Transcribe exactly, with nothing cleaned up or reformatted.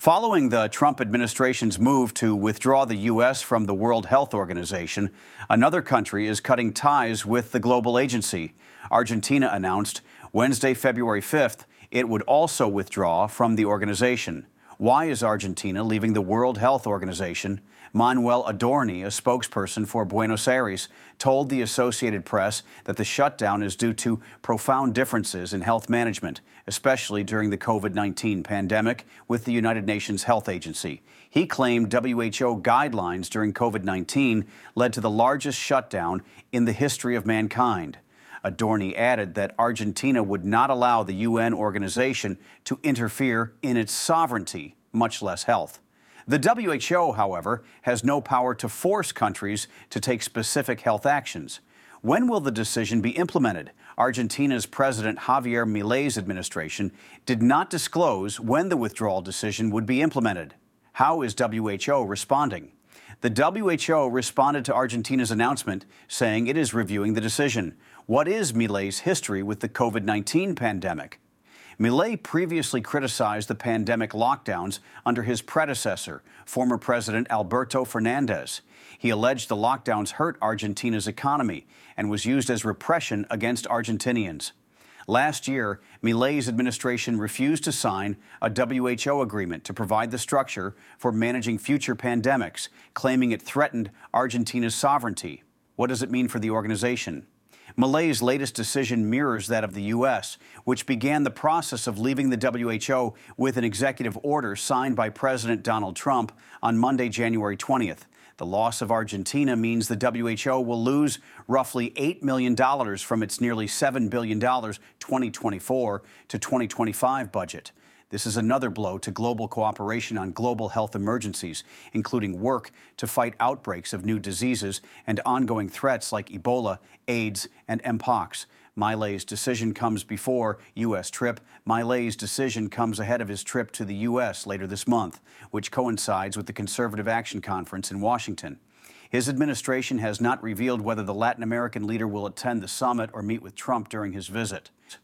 Following the Trump administration's move to withdraw the U S from the World Health Organization, another country is cutting ties with the global agency. Argentina announced Wednesday, February fifth, it would also withdraw from the organization. Why is Argentina leaving the World Health Organization? Manuel Adorni, a spokesperson for Buenos Aires, told the Associated Press that the shutdown is due to profound differences in health management, especially during the COVID nineteen pandemic with the United Nations Health Agency. He claimed W H O guidelines during COVID nineteen led to the largest shutdown in the history of mankind. Adorni added that Argentina would not allow the U N organization to interfere in its sovereignty, much less health. The W H O, however, has no power to force countries to take specific health actions. When will the decision be implemented? Argentina's President Javier Milei's administration did not disclose when the withdrawal decision would be implemented. How is W H O responding? The W H O responded to Argentina's announcement, saying it is reviewing the decision. What is Milei's history with the COVID nineteen pandemic? Milei previously criticized the pandemic lockdowns under his predecessor, former President Alberto Fernandez. He alleged the lockdowns hurt Argentina's economy and was used as repression against Argentinians. Last year, Milei's administration refused to sign a W H O agreement to provide the structure for managing future pandemics, claiming it threatened Argentina's sovereignty. What does it mean for the organization? Milei's latest decision mirrors that of the U S, which began the process of leaving the W H O with an executive order signed by President Donald Trump on Monday, January twentieth. The loss of Argentina means the W H O will lose roughly eight million dollars from its nearly seven billion dollars twenty twenty-four to twenty twenty-five budget. This is another blow to global cooperation on global health emergencies, including work to fight outbreaks of new diseases and ongoing threats like Ebola, AIDS, and Mpox. Milei's decision comes before U S trip. Milei's decision comes ahead of his trip to the U S later this month, which coincides with the Conservative Action Conference in Washington. His administration has not revealed whether the Latin American leader will attend the summit or meet with Trump during his visit.